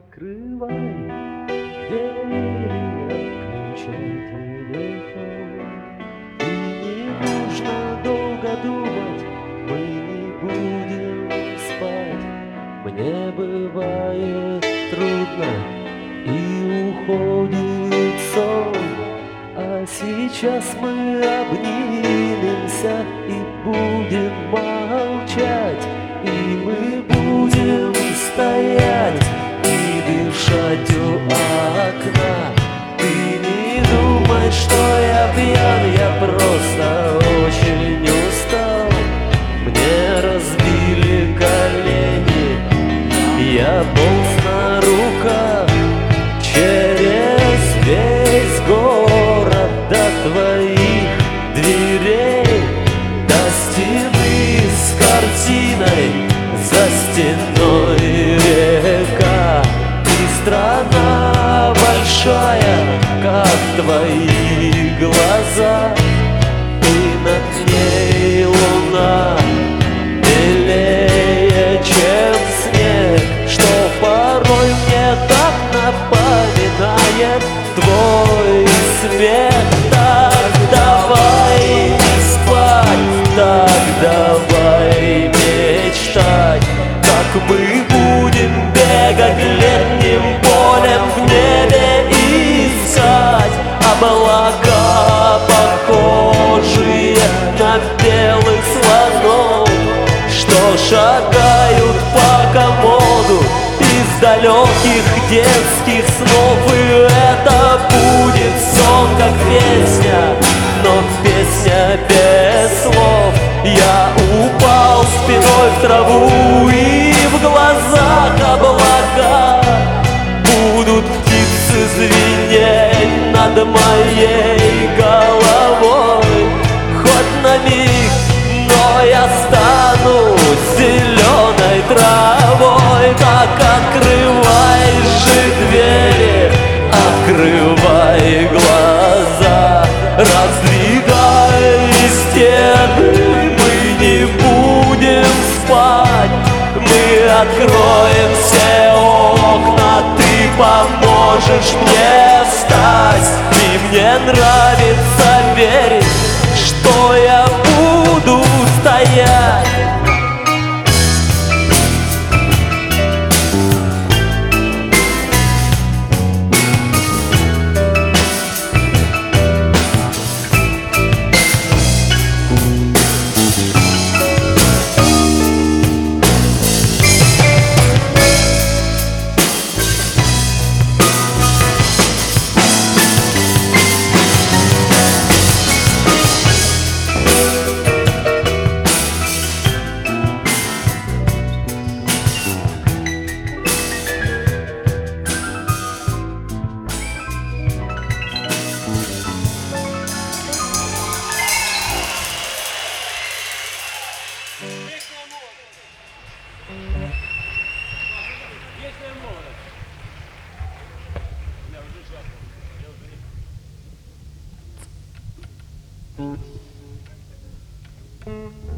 Открывай двери, отключай телефон. И не нужно долго думать, мы не будем спать. Мне бывает трудно и уходит сон, а сейчас мы обнимемся и будем молчать. И мы будем стоять и дышать у окна. Ты не думай, что я пьян, я просто очень устал. Мне разбили колени, я полз на руках через весь город до твоих дверей, до стены с картиной, за стеной река. И страна большая, как твои глаза, и над ней луна белее, чем снег, что порой мне так напоминает твой смех. Так давай не спать, так давай мечтать, как мы будем бегать летним полем в небе и искать облака, похожие на белых слонов, что шагают по комоду из далеких детских снов. И это будет сон, как песня, но песня без слов. Я упал спиной в траву, и в глазах облака будут птицы звенеть над моей головой. Хоть на миг, но я стану зеленой травой. Так открывай же двери, открывай глаза, раздвигай стены, мы не будем спать. Мы откроем все окна, ты поможешь мне встать. И мне нравится верить, что я буду стоять. Я уже